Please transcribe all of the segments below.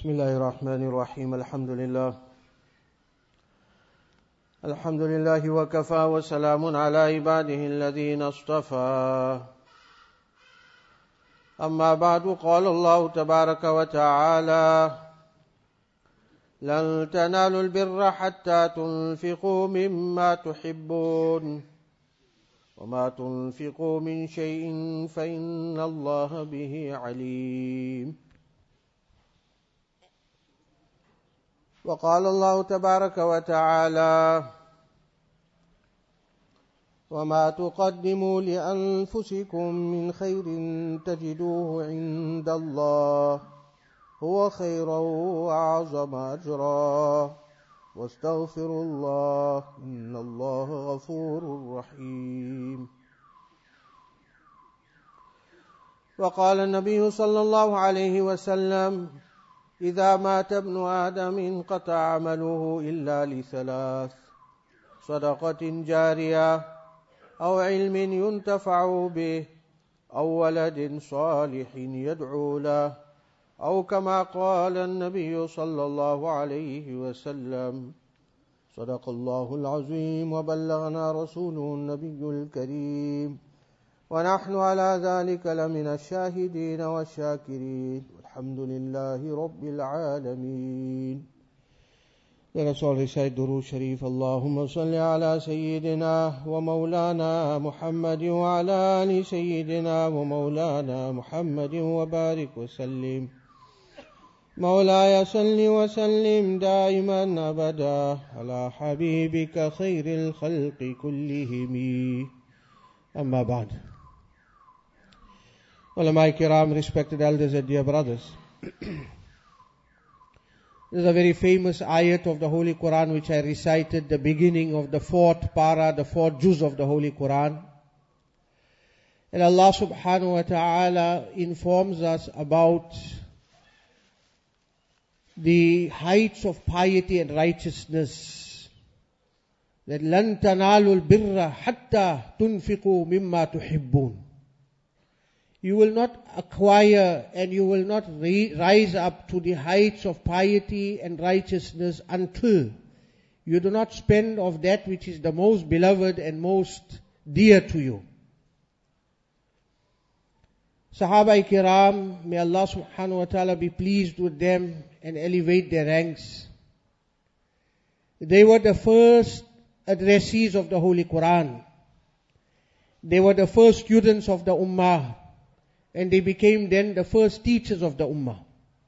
بسم الله الرحمن الرحيم الحمد لله وكفى وسلام على عباده الذين اصطفى أما بعد قال الله تبارك وتعالى لن تنالوا البر حتى تنفقوا مما تحبون وما تنفقوا من شيء فإن الله به عليم وقال الله تبارك وتعالى وما تقدموا لأنفسكم من خير تجدوه عند الله هو خيرا وأعظم أجرا واستغفروا الله إن الله غفور رحيم وقال النبي صلى الله عليه وسلم إذا مات ابن آدم انقطع عمله إلا لثلاث صدقة جارية أو علم ينتفع به أو ولد صالح يدعو له أو كما قال النبي صلى الله عليه وسلم صدق الله العظيم وبلغنا رسوله النبي الكريم ونحن على ذلك لمن الشاهدين والشاكرين والحمد لله رب العالمين. Let us all recite Durood Sharif. Allahumma salli ala Sayyidina wa Mawlana Muhammadin wa ala ali Sayyidina wa Mawlana Muhammadin wa barik wa sallim. مولاي صل وسلم دائما أبدا على حبيبك خير الخلق كلهم أما بعد. Ulama Kiram, respected elders and dear brothers. This is a very famous ayat of the Holy Quran which I recited the beginning of the fourth para, the fourth juz of the Holy Quran. And Allah subhanahu wa ta'ala informs us about the heights of piety and righteousness. That لَن تَنَالُوا الْبِرَّ حَتَّى تُنْفِقُوا مِمَّا تُحِبُّونَ. You will not acquire and you will not rise up to the heights of piety and righteousness until you do not spend of that which is the most beloved and most dear to you. Sahaba Kiram, may Allah subhanahu wa ta'ala be pleased with them and elevate their ranks. They were the first addressees of the Holy Quran. They were the first students of the Ummah. And they became then the first teachers of the Ummah.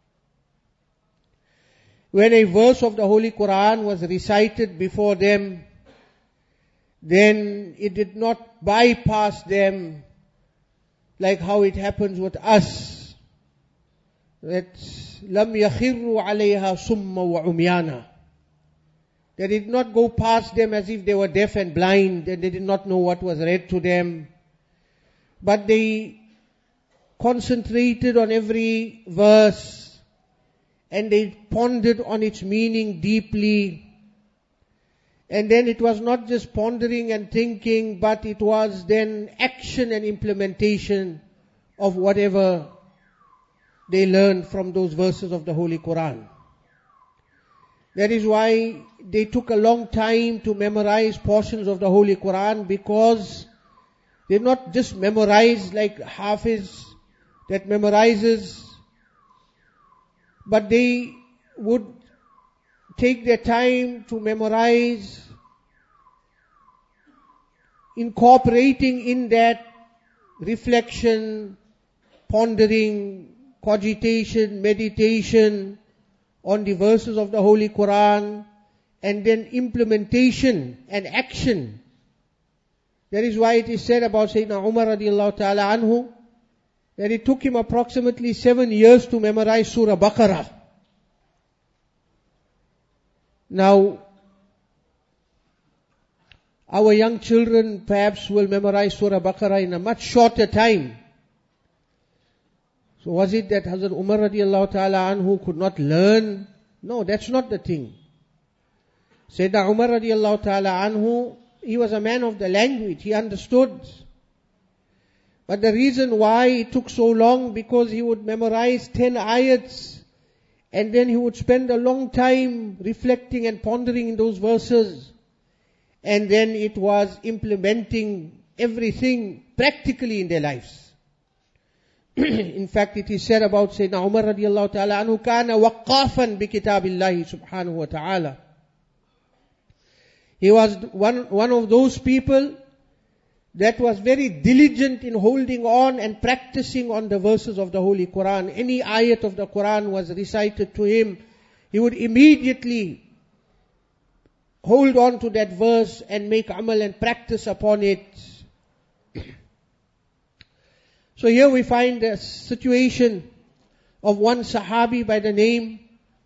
When a verse of the Holy Quran was recited before them, then it did not bypass them like how it happens with us. That لَمْ يَخِرُّوا عَلَيْهَا سُمَّ وَعُمْيَانًا. They did not go past them as if they were deaf and blind and they did not know what was read to them. But they concentrated on every verse and they pondered on its meaning deeply. And then it was not just pondering and thinking, but it was then action and implementation of whatever they learned from those verses of the Holy Quran. That is why they took a long time to memorize portions of the Holy Quran, because they not just memorize like Hafiz that memorizes, but they would take their time to memorize, incorporating in that reflection, pondering, cogitation, meditation on the verses of the Holy Quran, and then implementation and action. That is why it is said about Sayyidina Umar radiallahu ta'ala anhu, that it took him approximately 7 years to memorize Surah Baqarah. Now, our young children perhaps will memorize Surah Baqarah in a much shorter time. So was it that Hazrat Umar radiallahu ta'ala anhu could not learn? No, that's not the thing. Sayyidina Umar radiallahu ta'ala anhu, he was a man of the language, he understood. But the reason why it took so long, because he would memorize 10 ayats And then he would spend a long time reflecting and pondering in those verses. And then it was implementing everything practically in their lives. In fact, it is said about Sayyidina Umar radiallahu ta'ala anhu, kana waqqafan bi kitabillahi subhanahu wa ta'ala. He was one of those people that was very diligent in holding on and practicing on the verses of the Holy Quran. Any ayat of the Quran was recited to him, he would immediately hold on to that verse and make amal and practice upon it. So here we find a situation of one Sahabi by the name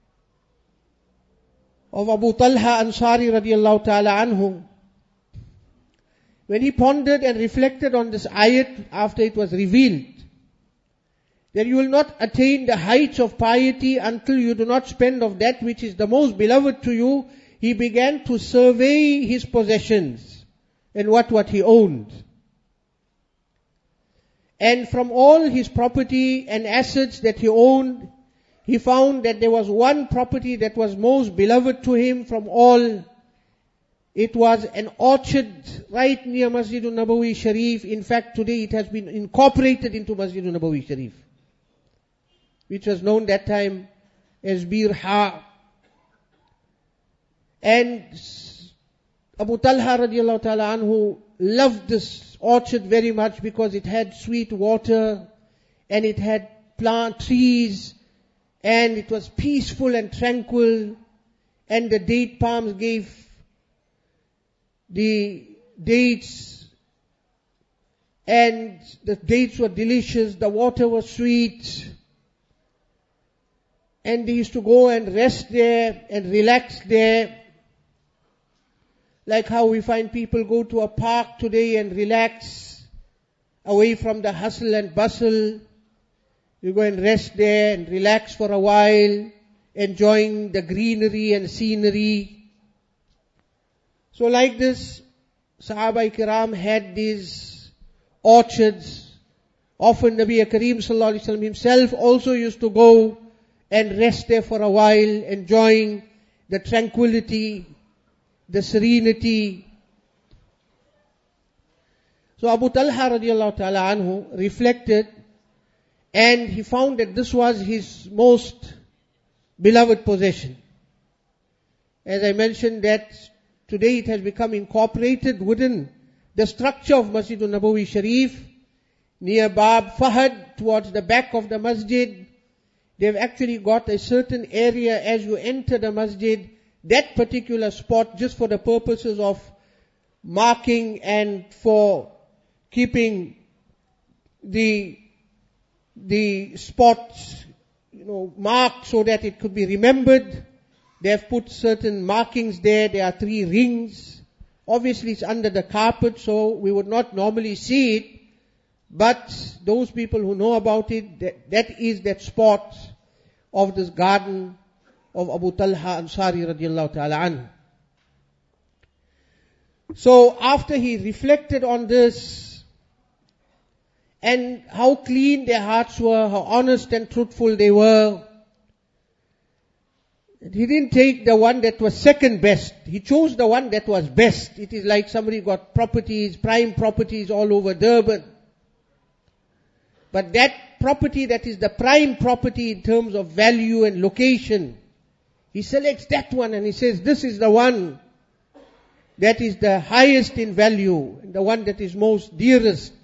of Abu Talha Ansari radiallahu ta'ala anhu. When he pondered and reflected on this ayat after it was revealed, that you will not attain the heights of piety until you do not spend of that which is the most beloved to you, he began to survey his possessions and what he owned. And from all his property and assets that he owned, he found that there was one property that was most beloved to him from all. It was an orchard right near Masjidun Nabawi Sharif. In fact, today it has been incorporated into Masjidun Nabawi Sharif, which was known that time as Bir Ha. And Abu Talha radiallahu ta'ala anhu loved this orchard very much because it had sweet water and it had plant trees and it was peaceful and tranquil, and the date palms gave the dates, and the dates were delicious, the water was sweet, and they used to go and rest there and relax there. Like how we find people go to a park today and relax away from the hustle and bustle. You go and rest there and relax for a while, enjoying the greenery and scenery. So like this, Sahaba Kiram had these orchards. Often Nabi Kareem Sallallahu Alaihi Wasallam himself also used to go and rest there for a while, enjoying the tranquility, the serenity. So Abu Talha radiallahu ta'ala anhu reflected, and he found that this was his most beloved possession. As I mentioned, that today it has become incorporated within the structure of Masjidun Nabawi Sharif, near Bab Fahad, towards the back of the masjid. They've actually got a certain area as you enter the masjid, that particular spot, just for the purposes of marking and for keeping the spots, marked so that it could be remembered. They have put certain markings there. There are 3 rings. Obviously it's under the carpet, so we would not normally see it. But those people who know about it, that is that spot of this garden of Abu Talha Ansari radiallahu ta'ala anhu. So after he reflected on this, and how clean their hearts were, how honest and truthful they were, he didn't take the one that was second best. He chose the one that was best. It is like somebody got properties, prime properties all over Durban. But that property that is the prime property in terms of value and location, he selects that one and he says, this is the one that is the highest in value, and the one that is most dearest.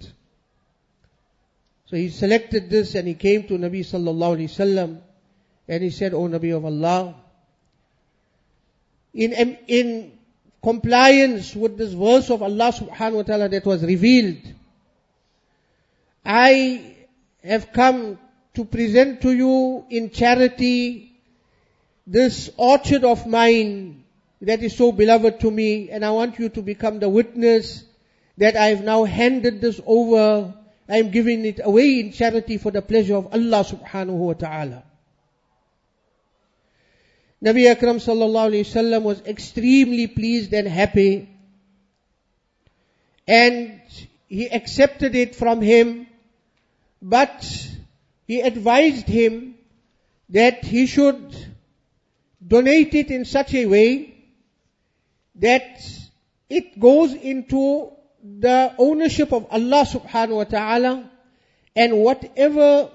So he selected this and he came to Nabi sallallahu alaihi wasallam and he said, O Nabi of Allah, in compliance with this verse of Allah subhanahu wa ta'ala that was revealed, I have come to present to you in charity this orchard of mine that is so beloved to me, and I want you to become the witness that I have now handed this over. I am giving it away in charity for the pleasure of Allah subhanahu wa ta'ala. Nabi Akram sallallahu alayhi wasallam was extremely pleased and happy, and he accepted it from him, but he advised him that he should donate it in such a way that it goes into the ownership of Allah subhanahu wa ta'ala, and whatever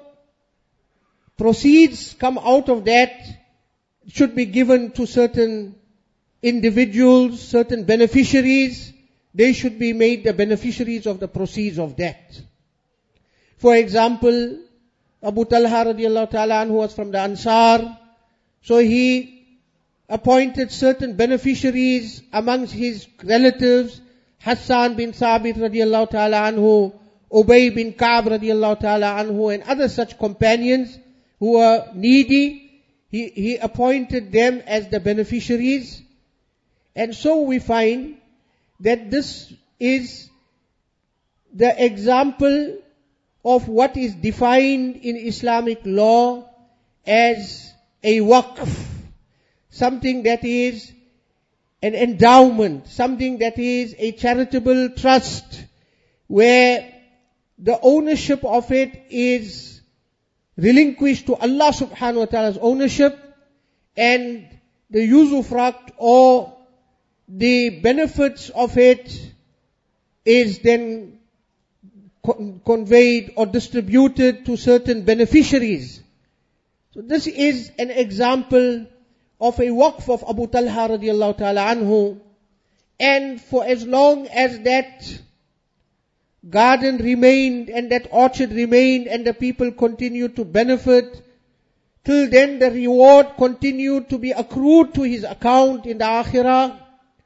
proceeds come out of that should be given to certain individuals, certain beneficiaries. They should be made the beneficiaries of the proceeds of that. For example, Abu Talha radiallahu ta'ala anhu was from the Ansar, so he appointed certain beneficiaries amongst his relatives, Hassan bin Thabit radiallahu ta'ala anhu, Ubay bin Ka'b radiallahu ta'ala anhu, and other such companions who were needy. He appointed them as the beneficiaries. And so we find that this is the example of what is defined in Islamic law as a waqf, something that is an endowment, something that is a charitable trust, where the ownership of it is relinquished to Allah subhanahu wa ta'ala's ownership, and the usufruct or the benefits of it is then conveyed or distributed to certain beneficiaries. So this is an example of a waqf of Abu Talha radiallahu ta'ala anhu. And for as long as that garden remained and that orchard remained and the people continued to benefit, till then the reward continued to be accrued to his account in the akhirah.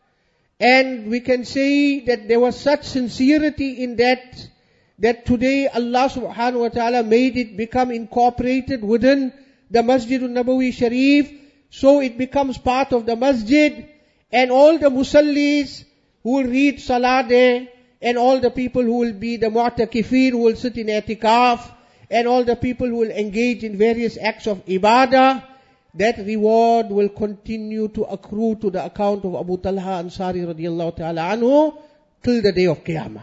And we can say that there was such sincerity in that today Allah subhanahu wa ta'ala made it become incorporated within the Masjid al-Nabawi Sharif. So it becomes part of the masjid, and all the musallis who will read salah there, and all the people who will be the mu'takifin who will sit in i'tikaf, and all the people who will engage in various acts of ibadah, that reward will continue to accrue to the account of Abu Talha Ansari radiallahu ta'ala anhu till the day of Qiyamah.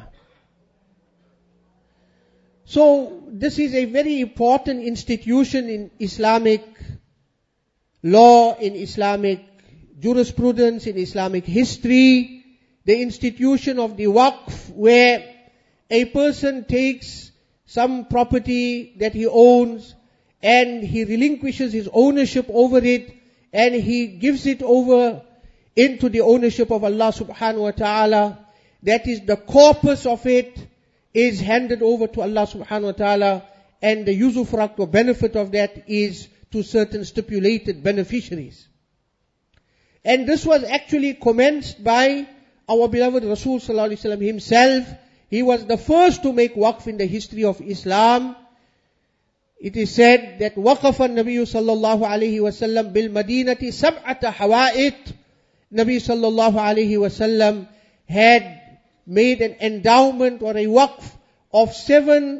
So this is a very important institution in Islamic law, in Islamic jurisprudence, in Islamic history, the institution of the waqf, where a person takes some property that he owns and he relinquishes his ownership over it, and he gives it over into the ownership of Allah subhanahu wa ta'ala. That is, the corpus of it is handed over to Allah subhanahu wa ta'ala, and the usufruct or benefit of that is to certain stipulated beneficiaries. And this was actually commenced by our beloved Rasul sallallahu alaihi wasallam himself. He was the first to make waqf in the history of Islam. It is said that وَقَفَ النَّبِيُّ صَلَّى اللَّهُ عَلَيْهِ وَسَلَّمْ بِالْمَدِينَةِ سَبْعَةَ حَوَائِطٍ. Nabi sallallahu alayhi wasallam had made an endowment or a waqf of seven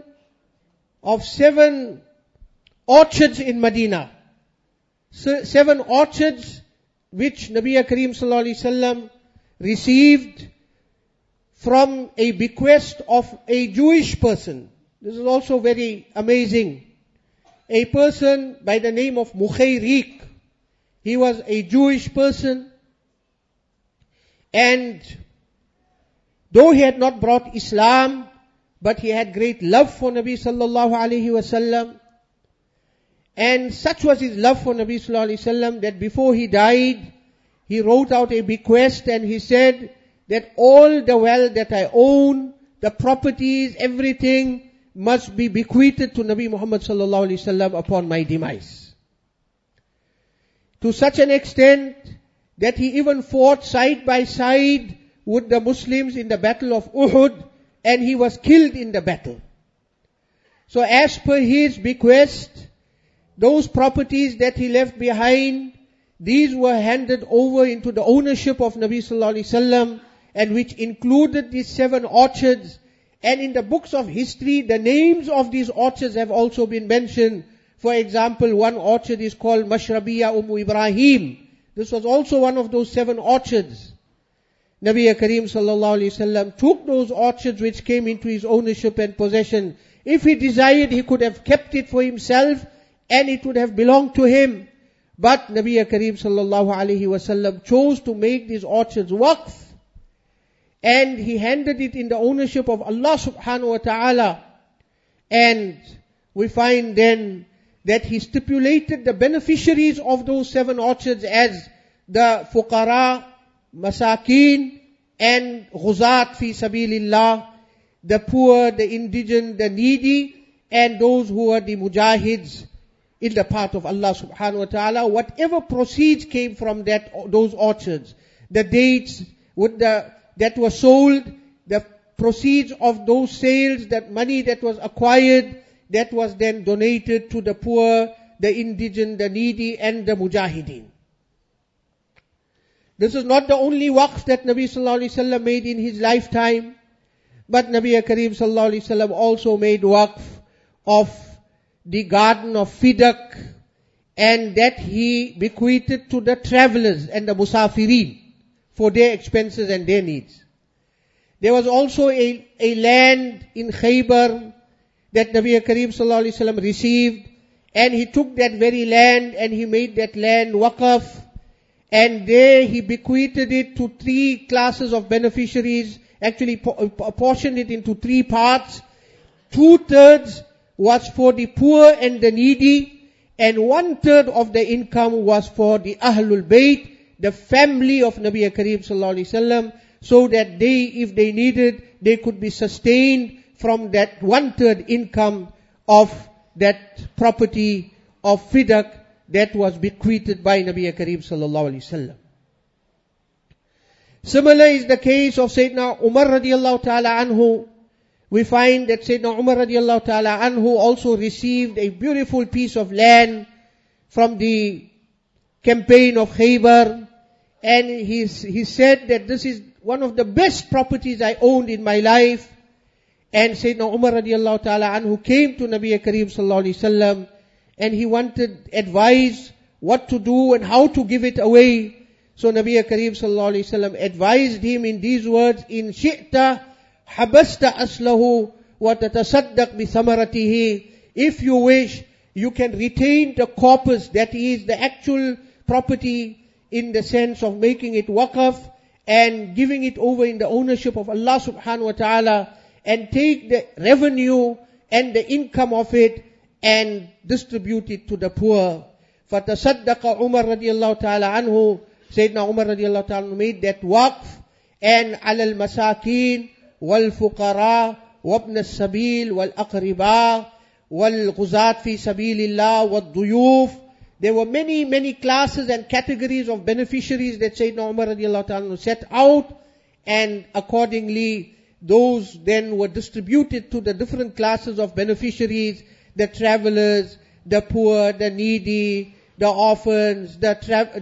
orchards in Medina. 7 orchards which Nabi Kareem sallallahu alayhi wasallam received from a bequest of a Jewish person. This is also very amazing. A person by the name of Mukhayriq. He was a Jewish person, and though he had not brought Islam, but he had great love for Nabi sallallahu alayhi wasallam. And such was his love for Nabi sallallahu alayhi wasallam that before he died, he wrote out a bequest, and he said that all the wealth that I own, the properties, everything must be bequeathed to Nabi Muhammad sallallahu alaihi wasallam upon my demise. To such an extent that he even fought side by side with the Muslims in the battle of Uhud, and he was killed in the battle. So as per his bequest, those properties that he left behind, these were handed over into the ownership of Nabi sallallahu alaihi wasallam, and which included these 7 orchards. And in the books of history, the names of these orchards have also been mentioned. For example, one orchard is called Mashrabiya Ibrahim. This was also one of those 7 orchards. Nabi Kareem sallallahu alaihi wasallam took those orchards which came into his ownership and possession. If he desired, he could have kept it for himself and it would have belonged to him. But Nabi Kareem sallallahu alaihi wasallam chose to make these orchards waqf, and he handed it in the ownership of Allah subhanahu wa ta'ala. And we find then that he stipulated the beneficiaries of those 7 orchards as the fuqara, masakin, and ghuzat fi sabilillah, the poor, the indigent, the needy, and those who are the mujahids in the path of Allah subhanahu wa ta'ala. Whatever proceeds came from those orchards, the dates that were sold, the proceeds of those sales, that money that was acquired, that was then donated to the poor, the indigent, the needy, and the mujahideen. This is not the only waqf that Nabi sallallahu alaihi wasallam made in his lifetime, but Nabi Kareem sallallahu alaihi wasallam also made waqf of the garden of Fidak, and that he bequeathed to the travelers and the musafirin for their expenses and their needs. There was also a land in Khaybar that Nabi Kareem sallallahu alaihi wasallam received, and he took that very land and he made that land waqf, and there he bequeathed it to 3 classes of beneficiaries, actually apportioned it into 3 parts. 2/3 was for the poor and the needy, and 1/3 of the income was for the Ahlul Bayt, the family of Nabi Kareem sallallahu alaihi wasallam, so that they, if they needed, they could be sustained from that 1/3 income of that property of Fidak that was bequeathed by Nabi Kareem sallallahu alaihi wasallam. Similar is the case of Sayyidina Umar radiallahu ta'ala anhu. We find that Sayyidina Umar radiallahu ta'ala anhu also received a beautiful piece of land from the campaign of Khaybar, and he said that this is one of the best properties I owned in my life. And Sayyidina Umar radiallahu ta'ala anhu came to Nabi Kareem sallallahu alaihi wasallam, and he wanted advice what to do and how to give it away. So Nabi Kareem sallallahu alaihi wasallam advised him in these words: in shi'ta habasta aslahu wa tatasaddaq bi thamaratihi. If you wish, you can retain the corpus, that is the actual property, in the sense of making it waqf and giving it over in the ownership of Allah subhanahu wa ta'ala, and take the revenue and the income of it and distribute it to the poor. فَتَصَدَّقَ عُمَرْ radiallahu ta'ala anhu. Sayyidina Umar radiallahu ta'ala anhu made that waqf, and عَلَى الْمَسَاكِينَ وَالْفُقَرَاءِ وَابْنَ السَّبِيلِ وَالْأَقْرِبَاءِ وَالْغُزَاةِ فِي سَبِيلِ اللَّهِ وَالضُّيُوفِ. There were many, many classes and categories of beneficiaries that Sayyidina Umar radiallahu ta'ala anhu set out, and accordingly those then were distributed to the different classes of beneficiaries: the travelers, the poor, the needy, the orphans, the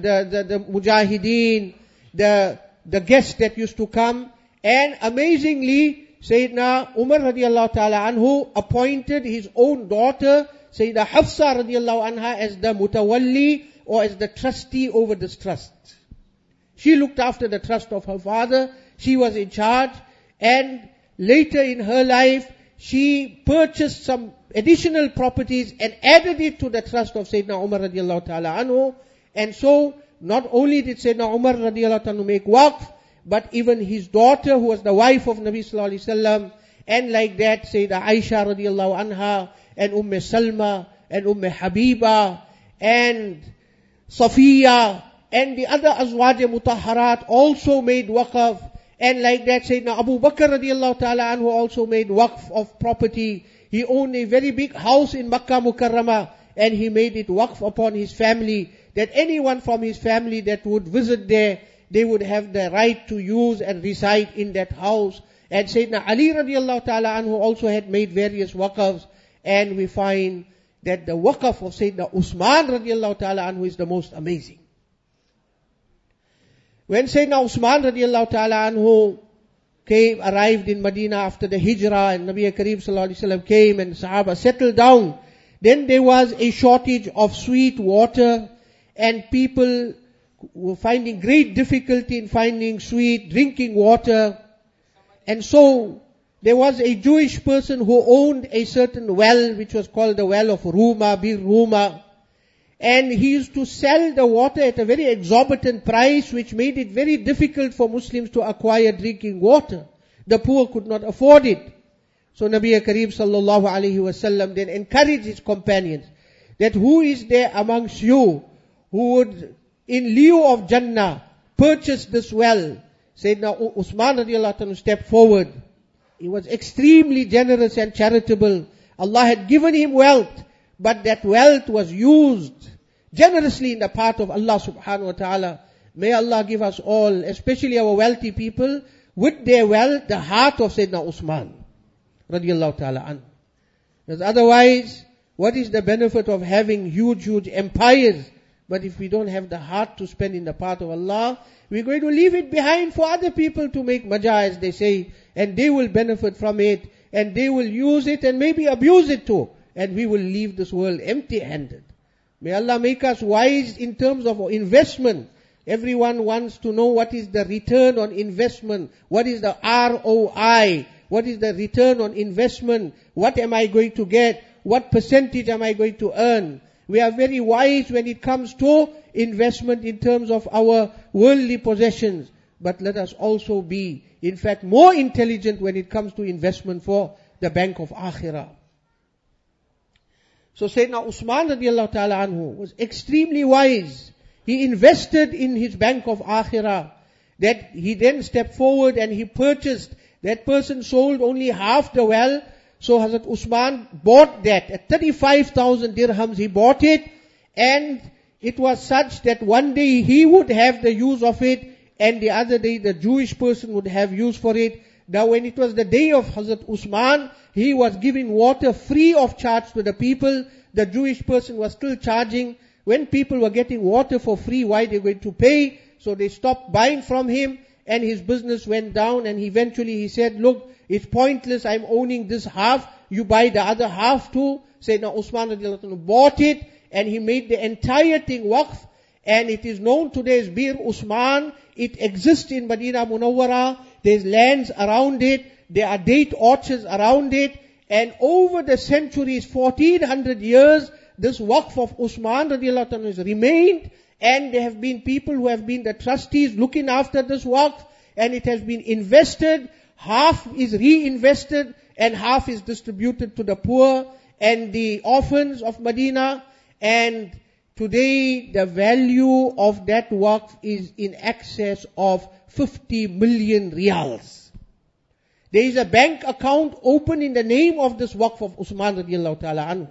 mujahideen, the guests that used to come. And amazingly, Sayyidina Umar radiallahu ta'ala anhu appointed his own daughter, Sayyida Hafsa radiallahu anha, as the mutawalli, or as the trustee over this trust. She looked after the trust of her father. She was in charge. And later in her life, she purchased some additional properties and added it to the trust of Sayyidina Umar radiallahu ta'ala anhu. And so, not only did Sayyidina Umar radiallahu ta'ala make waqf, but even his daughter, who was the wife of Nabi sallallahu alaihi wasallam, and like that, Sayyida Aisha radiallahu anha, and Salma, and Habiba, and Safiya, and the other Azwaj Mutahharat also made waqf. And like that, Sayyidina Abu Bakr radiallahu ta'ala anhu also made waqf of property. He owned a very big house in Makkah Mukarramah, and he made it waqf upon his family, that anyone from his family that would visit there, they would have the right to use and reside in that house. And Sayyidina Ali radiallahu ta'ala anhu also had made various waqfs, and we find that the waqf of Sayyidina Usman radiallahu ta'ala anhu is the most amazing. When Sayyidina Usman radiallahu ta'ala anhu arrived in Medina after the Hijrah, and Nabi Kareem sallallahu alaihi wasallam came and Sahaba settled down, then there was a shortage of sweet water, and people were finding great difficulty in finding sweet drinking water. And so there was a Jewish person who owned a certain well, which was called the well of Ruma, Bir Ruma. And he used to sell the water at a very exorbitant price, which made it very difficult for Muslims to acquire drinking water. The poor could not afford it. So Nabi Kareem sallallahu alayhi wasallam then encouraged his companions that who is there amongst you who would, in lieu of Jannah, purchase this well? Sayyidina Usman radiallahu anhu stepped forward. He was extremely generous and charitable. Allah had given him wealth, but that wealth was used generously in the path of Allah subhanahu wa ta'ala. May Allah give us all, especially our wealthy people, with their wealth, the heart of Sayyidina Usman radiallahu ta'ala anhu. Because otherwise, what is the benefit of having huge empires? But if we don't have the heart to spend in the path of Allah, we're going to leave it behind for other people to make maja, as they say, and they will benefit from it, and they will use it and maybe abuse it too, and we will leave this world empty-handed. May Allah make us wise in terms of investment. Everyone wants to know what is the return on investment, what is the ROI, what is the return on investment, what am I going to get, what percentage am I going to earn. We are very wise when it comes to investment in terms of our worldly possessions. But let us also be, in fact, more intelligent when it comes to investment for the bank of Akhirah. So Sayyidina Usman radiallahu ta'ala anhu was extremely wise. He invested in his bank of Akhirah. That he then stepped forward and he purchased. That person sold only half the well. So Hazrat Usman bought that at 35,000 dirhams. He bought it, and it was such that one day he would have the use of it, and the other day the Jewish person would have use for it. Now when it was the day of Hazrat Usman, he was giving water free of charge to the people. The Jewish person was still charging. When people were getting water for free, why they were going to pay? So they stopped buying from him, and his business went down, and eventually he said, look, it's pointless, I'm owning this half, you buy the other half too. Sayyidina Usman radiallahu anhu bought it, and he made the entire thing waqf, and it is known today as Bir Usman. It exists in Madinah Munawwara. There's lands around it, there are date orchards around it, and over the centuries, 1400 years, this waqf of Usman radiallahu anhu has remained, and there have been people who have been the trustees looking after this waqf, and it has been invested. Half is reinvested and half is distributed to the poor and the orphans of Medina. And today the value of that waqf is in excess of 50 million riyals. There is a bank account open in the name of this waqf of Usman radiallahu ta'ala anhu.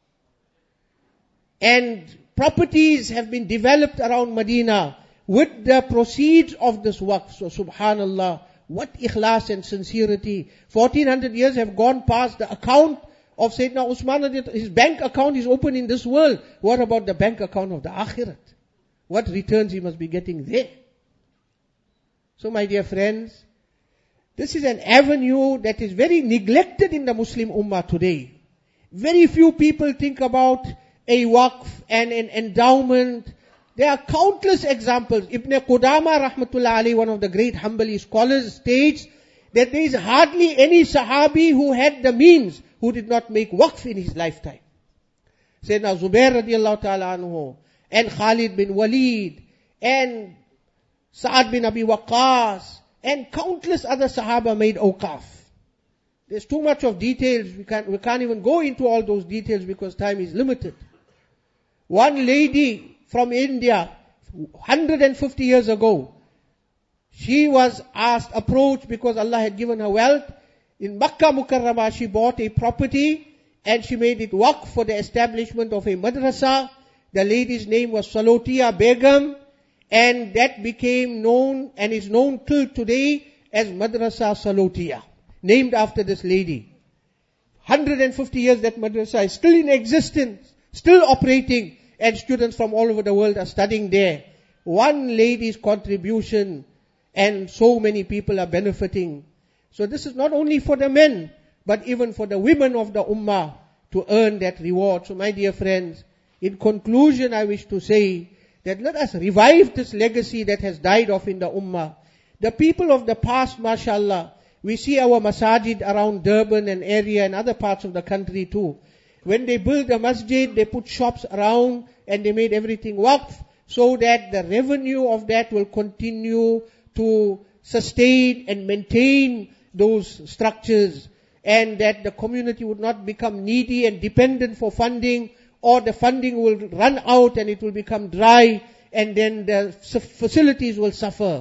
And properties have been developed around Medina with the proceeds of this waqf. So subhanallah, what ikhlas and sincerity. 1400 years have gone past. The account of Sayyidina Usman, his bank account is open in this world. What about the bank account of the Akhirat? What returns he must be getting there? So my dear friends, this is an avenue that is very neglected in the Muslim Ummah today. Very few people think about a waqf and an endowment. There are countless examples. Ibn Qudama rahmatullah alayhi, one of the great Hanbali scholars, states that there is hardly any Sahabi who had the means who did not make waqf in his lifetime. Sayyidina Zubair radiallahu ta'ala anhu, and Khalid bin Walid, and Sa'ad bin Abi Waqqas, and countless other Sahaba made awqaf. There's too much of details. We can't even go into all those details because time is limited. One lady from India, 150 years ago, she was approached because Allah had given her wealth. In Makkah Mukarramah, she bought a property and she made it waqf for the establishment of a madrasa. The lady's name was Salotia Begum, and that became known and is known till today as Madrasa Salotia, named after this lady. 150 years that madrasa is still in existence, still operating, and students from all over the world are studying there. One lady's contribution, and so many people are benefiting. So this is not only for the men, but even for the women of the ummah to earn that reward. So my dear friends, in conclusion I wish to say that let us revive this legacy that has died off in the ummah. The people of the past, mashallah, We see our masajid around Durban and area and other parts of the country too. When they build a masjid, they put shops around and they made everything waqf so that the revenue of that will continue to sustain and maintain those structures, and that the community would not become needy and dependent for funding, or the funding will run out and it will become dry, and then the facilities will suffer.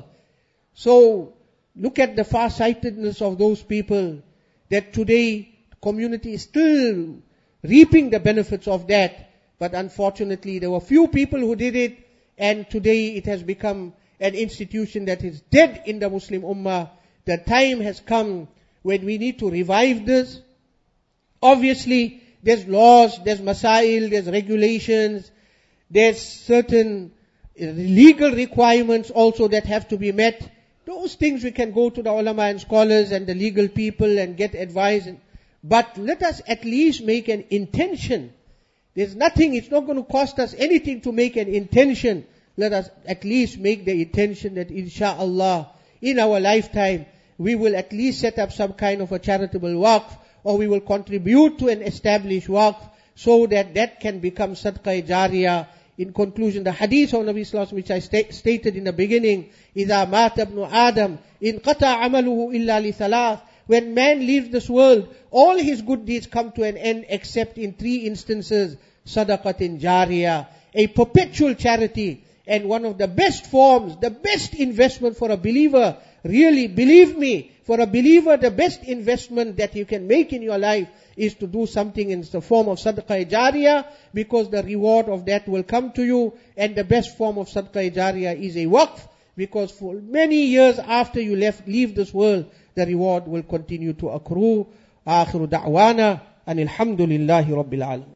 So, look at the far-sightedness of those people, that today the community is still reaping the benefits of that. But unfortunately, there were few people who did it, and today it has become an institution that is dead in the Muslim Ummah. The time has come when we need to revive this. Obviously, there's laws, there's masail, there's regulations, there's certain legal requirements also that have to be met. Those things we can go to the ulama and scholars and the legal people and get advice. But let us at least make an intention. There's nothing, it's not going to cost us anything to make an intention. Let us at least make the intention that insha'Allah, in our lifetime, we will at least set up some kind of a charitable waqf, or we will contribute to an established waqf, so that that can become sadaqah jariyah. In conclusion, the hadith of Nabi Sallallahu Alaihi Wasallam, which I stated in the beginning, إِذَا مَاتَ ابْنُ آدَمْ إِنْ قَطَعَ عَمَلُهُ إِلَّا لِثَلَاثٍ. When man leaves this world, all his good deeds come to an end except in 3 instances. Sadaqatin jariyah, a perpetual charity. And one of the best forms, the best investment for a believer, really believe me, for a believer the best investment that you can make in your life is to do something in the form of sadaqah jariyah, because the reward of that will come to you. And the best form of sadaqah jariyah is a waqf, because for many years after you leave this world, the reward will continue to accrue. آخر دعوانا أن الحمد لله رب العالمين.